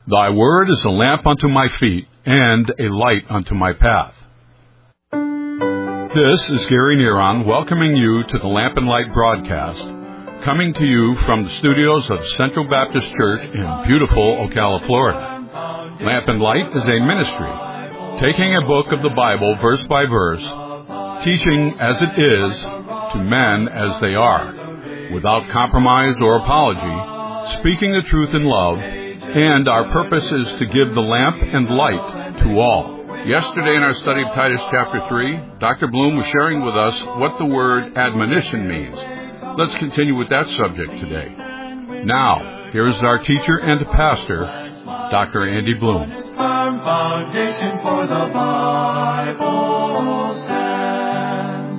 Thy word is a lamp unto my feet, and a light unto my path. This is Gary Neron welcoming you to the Lamp and Light broadcast, coming to you from the studios of Central Baptist Church in beautiful Ocala, Florida. Lamp and Light is a ministry, taking a book of the Bible verse by verse, teaching as it is to men as they are, without compromise or apology, speaking the truth in love, and our purpose is to give the lamp and light to all. Yesterday in our study of Titus chapter 3, Dr. Bloom was sharing with us what the word admonition means. Let's continue with that subject today. Now, here is our teacher and pastor, Dr. Andy Bloom. Firm foundation for the Bible stands.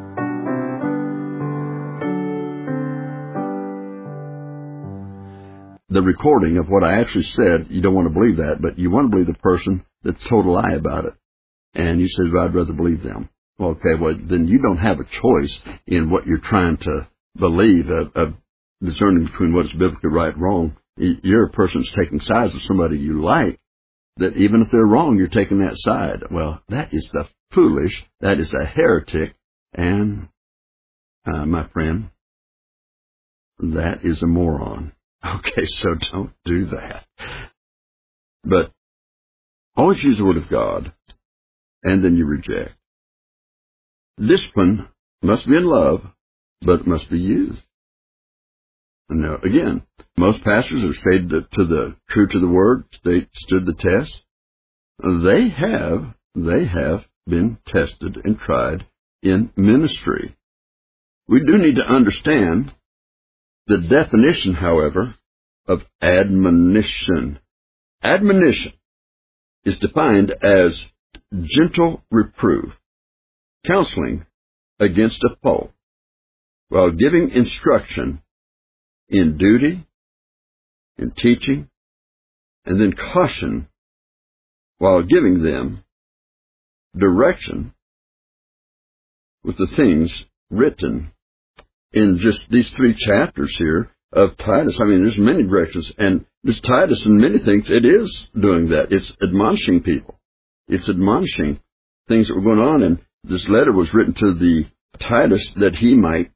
The recording of what I actually said, you don't want to believe that, but you want to believe the person that's told a lie about it. And you say, well, I'd rather believe them. Well, okay, well, then you don't have a choice in what you're trying to believe, of discerning between what's biblically right and wrong. You're a person that's taking sides with somebody you like, that even if they're wrong, you're taking that side. Well, that is the foolish, that is a heretic, and, my friend, that is a moron. Okay, so don't do that. But always use the Word of God, and then you reject. Discipline must be in love, but it must be used. Now, again, most pastors have stayed true to the Word, they stood the test. They have been tested and tried in ministry. We do need to understand the definition, however, of admonition. Admonition is defined as gentle reproof, counseling against a fault, while giving instruction in duty, in teaching, and then caution while giving them direction with the things written in just these 3 chapters here of Titus. I mean, there's many directions, and this Titus, in many things, it is doing that. It's admonishing people. It's admonishing things that were going on, and this letter was written to the Titus that he might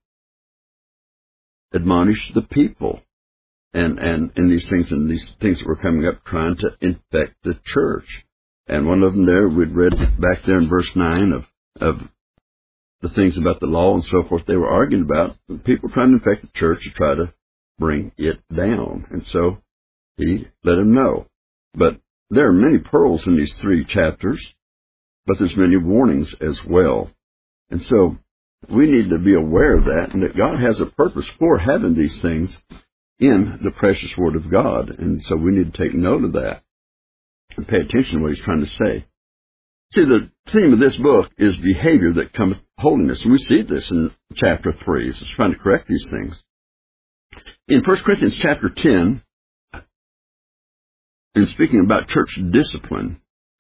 admonish the people, and these things that were coming up, trying to infect the church. And one of them there, we'd read back there in verse 9 of the things about the law and so forth they were arguing about, people trying to infect the church to try to bring it down. And so he let them know. But there are many pearls in these 3 chapters, but there's many warnings as well. And so we need to be aware of that, and that God has a purpose for having these things in the precious Word of God. And so we need to take note of that and pay attention to what he's trying to say. See, the theme of this book is behavior that cometh holiness. And we see this in chapter 3. It's trying to correct these things. In 1 Corinthians chapter 10, in speaking about church discipline,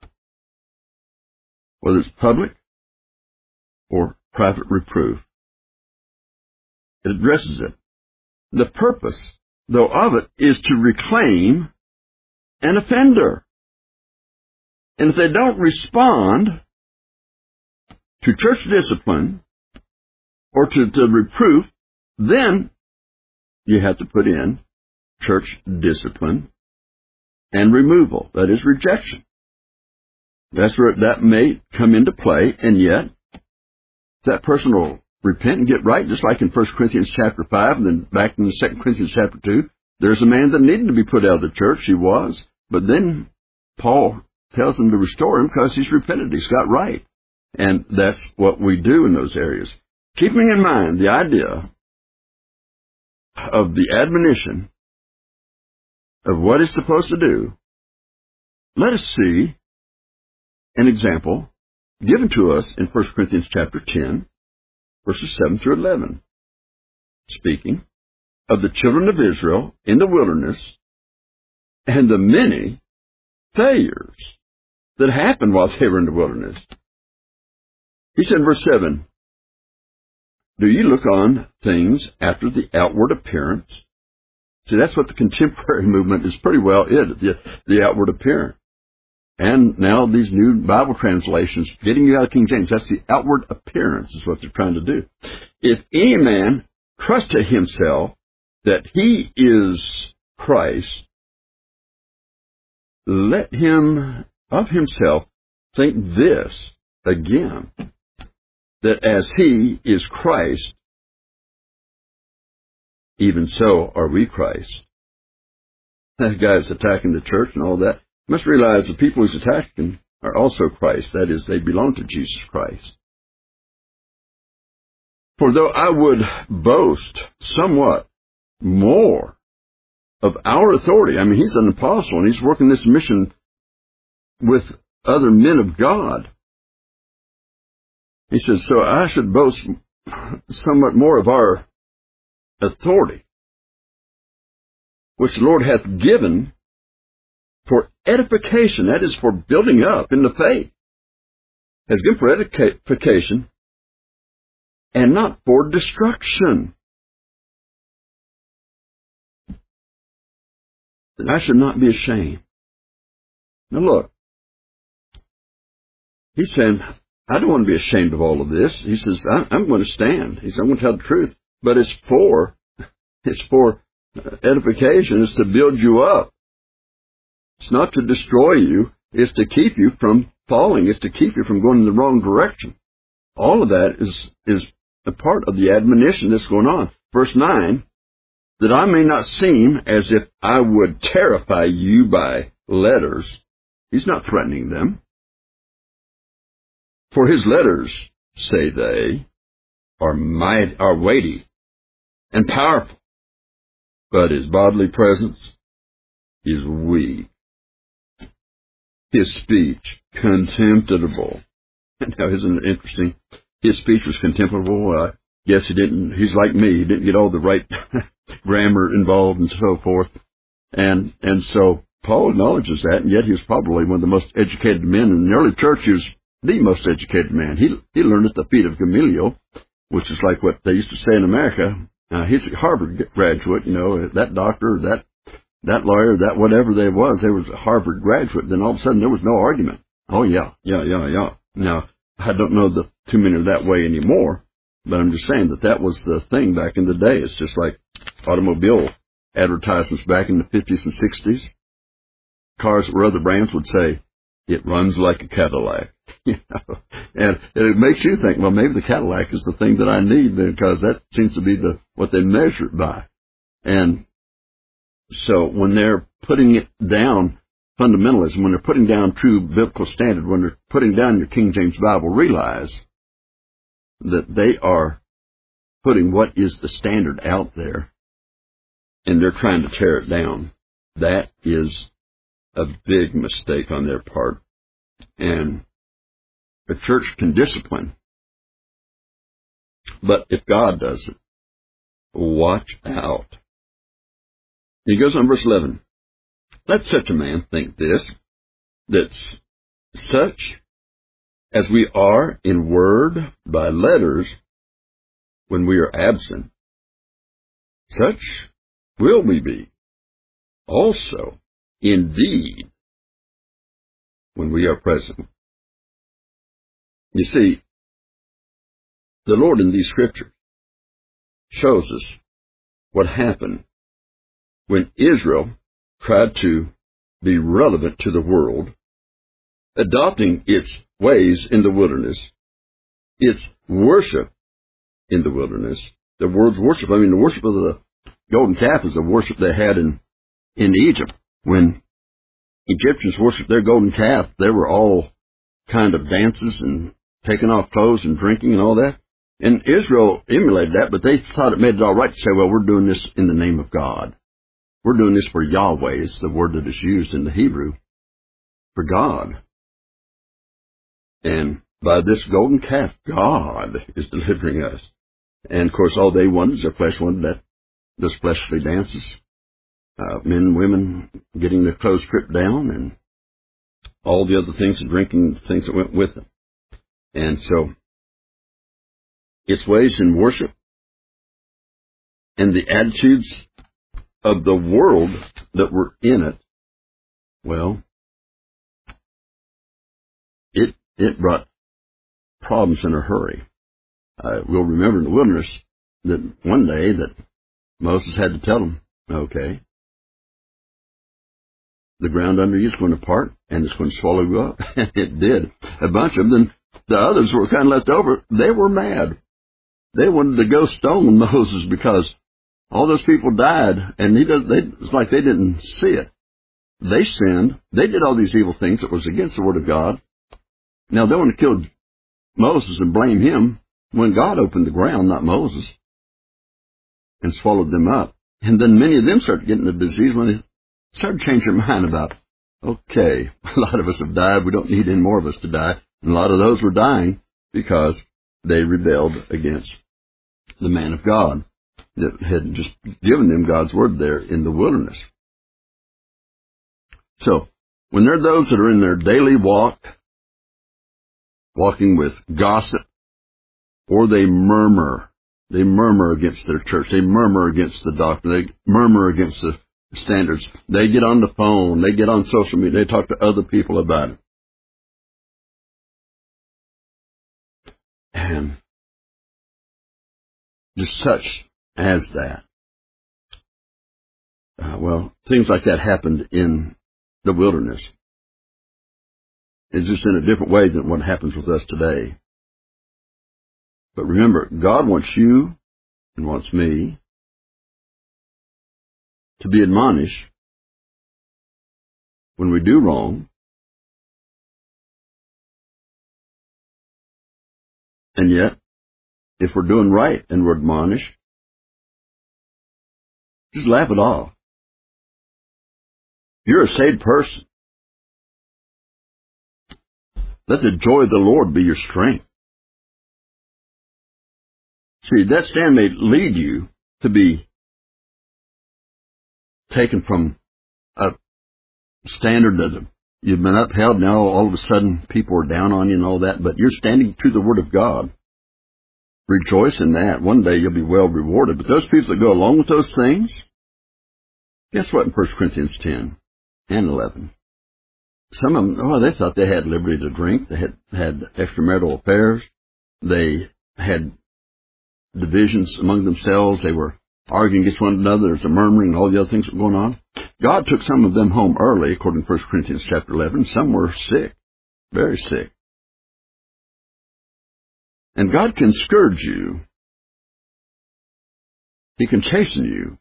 whether it's public or private reproof, it addresses it. The purpose, though, of it is to reclaim an offender. And if they don't respond to church discipline or to reproof, then you have to put in church discipline and removal. That is rejection. That's where that may come into play, and yet that person will repent and get right, just like in 1 Corinthians chapter 5, and then back in 2 Corinthians chapter 2, there's a man that needed to be put out of the church. He was, but then Paul tells him to restore him because he's repented. He's got right. And that's what we do in those areas. Keeping in mind the idea of the admonition of what he's supposed to do, let us see an example given to us in 1 Corinthians chapter 10, verses 7 through 11, speaking of the children of Israel in the wilderness and the many failures that happened while they were in the wilderness. He said in verse 7, Do you look on things after the outward appearance? See, that's what the contemporary movement is pretty well the outward appearance. And now these new Bible translations, getting you out of King James, that's the outward appearance is what they're trying to do. If any man trust to himself that he is Christ, let him of himself think this again, that as he is Christ, even so are we Christ. That guy's attacking the church and all that. You must realize the people he's attacking are also Christ. That is, they belong to Jesus Christ. For though I would boast somewhat more of our authority, I mean, he's an apostle and he's working this mission with other men of God. He says, so I should boast somewhat more of our authority, which the Lord hath given for edification, that is, for building up in the faith, has given for edification and not for destruction. That I should not be ashamed. Now look, he's saying, I don't want to be ashamed of all of this. He says, I'm going to stand. He says, I'm going to tell the truth. But it's for edification. It's to build you up. It's not to destroy you. It's to keep you from falling. It's to keep you from going in the wrong direction. All of that is a part of the admonition that's going on. Verse 9, that I may not seem as if I would terrify you by letters. He's not threatening them. For his letters, say they, are weighty and powerful, but his bodily presence is weak. His speech, contemptible. Now, isn't it interesting? His speech was contemptible. Yes, he's like me. He didn't get all the right grammar involved and so forth. And so Paul acknowledges that, and yet he was probably one of the most educated men in the early church. He was the most educated man. He learned at the feet of Gamaliel, which is like what they used to say in America. He's a Harvard graduate, that doctor, that lawyer, that whatever they was a Harvard graduate. Then all of a sudden there was no argument. Oh yeah. Now, I don't know too many of that way anymore, but I'm just saying that was the thing back in the day. It's just like automobile advertisements back in the 50s and 60s. Cars where other brands would say, it runs like a Cadillac. And it makes you think, well, maybe the Cadillac is the thing that I need, because that seems to be what they measure it by. And so when they're putting it down, fundamentalism, when they're putting down true biblical standard, when they're putting down your King James Bible, realize that they are putting what is the standard out there, and they're trying to tear it down. That is a big mistake on their part. And the church can discipline, but if God does it, watch out. He goes on verse 11. Let such a man think this, that such as we are in word by letters when we are absent, such will we be also in deed when we are present. You see, the Lord in these scriptures shows us what happened when Israel tried to be relevant to the world, adopting its ways in the wilderness, its worship in the wilderness. The word's worship, the worship of the golden calf is the worship they had in Egypt. When Egyptians worshiped their golden calf, they were all kind of dances and taking off clothes and drinking and all that. And Israel emulated that, but they thought it made it all right to say, well, we're doing this in the name of God. We're doing this for Yahweh. It's the word that is used in the Hebrew for God. And by this golden calf, God is delivering us. And, of course, all they wanted is their flesh wanted those fleshly dances. Men and women getting their clothes stripped down and all the other things and drinking things that went with them. And so its ways in worship and the attitudes of the world that were in it, well, it brought problems in a hurry. We'll remember in the wilderness that one day that Moses had to tell them, okay, the ground under you is going to part, and it's going to swallow you up. And it did. A bunch of them. Then the others were kind of left over. They were mad. They wanted to go stone Moses because all those people died, and it's like they didn't see it. They sinned. They did all these evil things that was against the Word of God. Now, they want to kill Moses and blame him when God opened the ground, not Moses, and swallowed them up. And then many of them started getting the disease when they started to change their mind about, okay, a lot of us have died. We don't need any more of us to die. And a lot of those were dying because they rebelled against the man of God that had just given them God's word there in the wilderness. So, when there are those that are in their daily walk, walking with gossip, or they murmur against their church, they murmur against the doctrine, they murmur against the standards, they get on the phone, they get on social media, they talk to other people about it. And just such as that. Things like that happened in the wilderness. It's just in a different way than what happens with us today. But remember, God wants you and wants me to be admonished when we do wrong, and yet, if we're doing right and we're admonished, just laugh it off. You're a saved person. Let the joy of the Lord be your strength. See, that stand may lead you to be taken from a standard that you've been upheld. Now all of a sudden people are down on you and all that, but you're standing to the Word of God. Rejoice in that. One day you'll be well rewarded. But those people that go along with those things, guess what in 1 Corinthians 10 and 11? Some of them, they thought they had liberty to drink. They had extramarital affairs. They had divisions among themselves. They were arguing against one another. There's a murmuring and all the other things that were going on. God took some of them home early, according to 1 Corinthians chapter 11. Some were sick, very sick. And God can scourge you. He can chasten you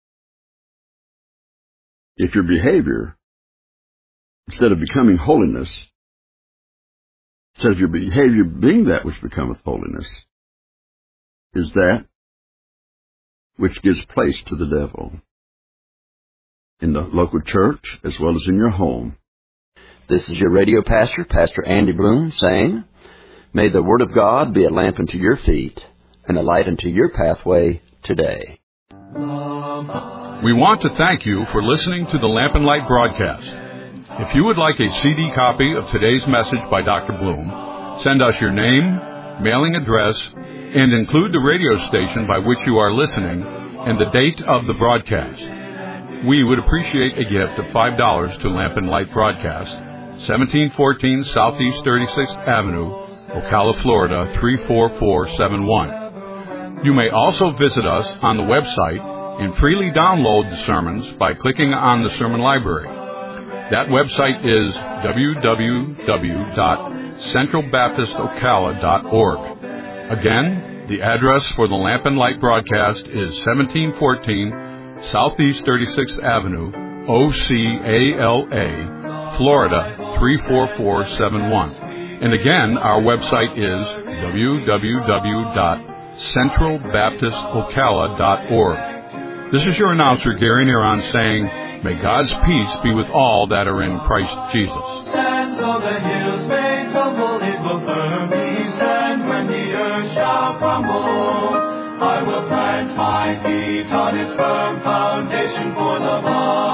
if your behavior, instead of becoming holiness, instead of your behavior being that which becometh holiness, is that which gives place to the devil in the local church as well as in your home. This is your radio pastor, Pastor Andy Bloom, saying, may the Word of God be a lamp unto your feet and a light unto your pathway today. We want to thank you for listening to the Lamp and Light broadcast. If you would like a CD copy of today's message by Dr. Bloom, send us your name, mailing address, and include the radio station by which you are listening and the date of the broadcast. We would appreciate a gift of $5 to Lamp and Light Broadcast, 1714 Southeast 36th Avenue, Ocala, Florida, 34471. You may also visit us on the website and freely download the sermons by clicking on the sermon library. That website is www.centralbaptistocala.org. Again, the address for the Lamp and Light broadcast is 1714 Southeast 36th Avenue, Ocala, Florida, 34471. And again, our website is www.centralbaptistocala.org. This is your announcer, Gary Neron, saying, may God's peace be with all that are in Christ Jesus. Stand so the hills may tumble, it will firmly stand when the earth shall crumble. I will plant my feet on its firm foundation for the